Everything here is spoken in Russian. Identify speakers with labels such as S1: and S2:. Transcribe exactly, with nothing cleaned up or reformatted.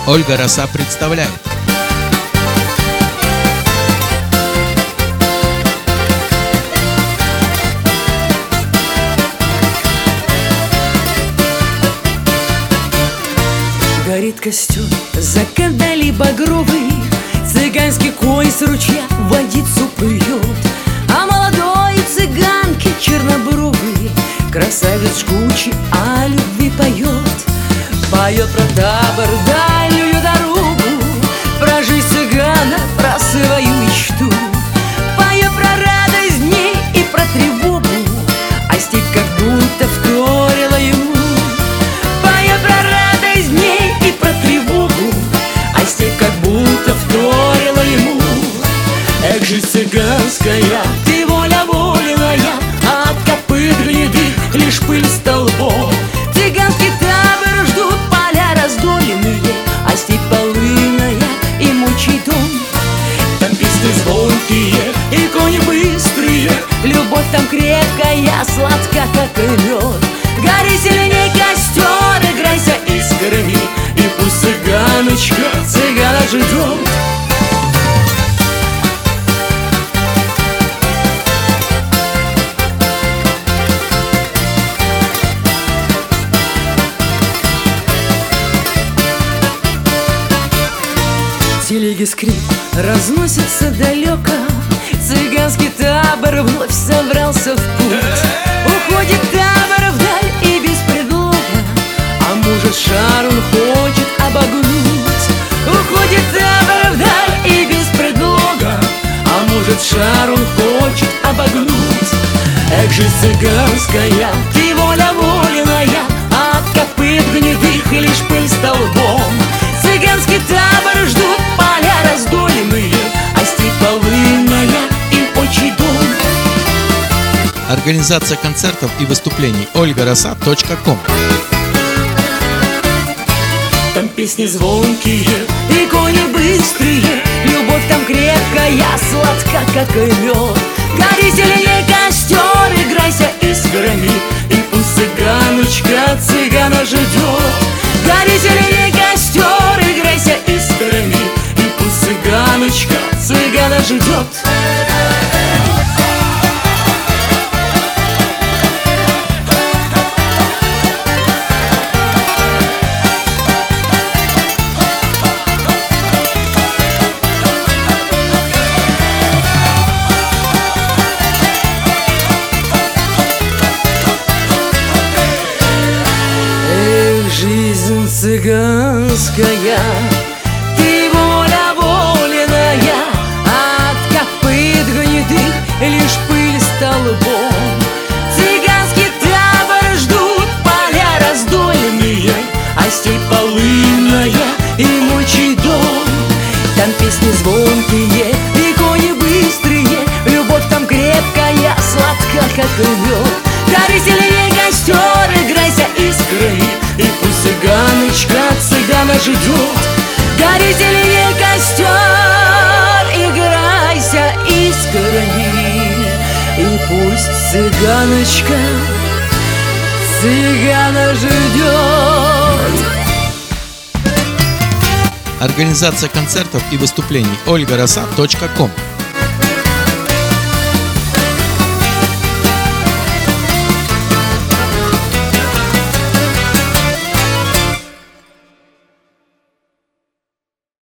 S1: Ольга Роса представляет.
S2: Горит костер, закат дали багровый, цыганский конь с ручья водицу плюет, а молодой цыганке чернобровый красавец жгучий о любви поет. Поет про табор, дальнюю дорогу, про жизнь цыгана, про свою мечту. Поет про радость дней и про тревогу, а степь как будто вторила ему. Поет про радость дней и про тревогу, а степь как будто вторила ему. Эх, жизнь цыганская, ты воля воленая, а от копыт гнедых лишь пыль столбом. Цыганский табор ждут поля раздоленные, а степь полынная и мучий дом. Там песни звонкие и кони быстрые, любовь там крепкая, сладка, как и мед. Гори сильней костер, играйся искрами, и пусть цыганочка цыгана ждет. Телеги скрип разносится далеко, цыганский табор вновь собрался в путь. Уходит табор вдаль и без предлога, а может шар он хочет обогнуть. Уходит табор вдаль и без предлога, а может шар он хочет обогнуть. Эх, жизнь цыганская, ты воля воленая, а от копыт гнедых лишь пыль столбом. Цыганский табор ждут поля раздоленные, а степь полынная им отчий дом.
S1: Организация концертов и выступлений ольга роса точка ком.
S2: Там песни звонкие и кони быстрые, любовь там крепкая, сладка, как и мед. Гори сильней костер, играйся искрами, и пусть цыганочка цыгана ждет. Гори сильней костер, играйся искрами, и пусть цыганочка цыгана ждет. Цыганская, ты воля воленая, а от копыт гнедых лишь пыль столбом. Цыганский табор ждут поля раздоленные, а степь полынная и мучий дом. Там песни звонкие и кони быстрые, любовь там крепкая, сладка, как и мед. Гори сильней костер, играйся искрами, и пусть цыганочка цыгана ждет. Гори сильней костер, играйся искрами, и пусть цыганочка цыгана ждет.
S1: Организация концертов и выступлений ольга роса точка ком.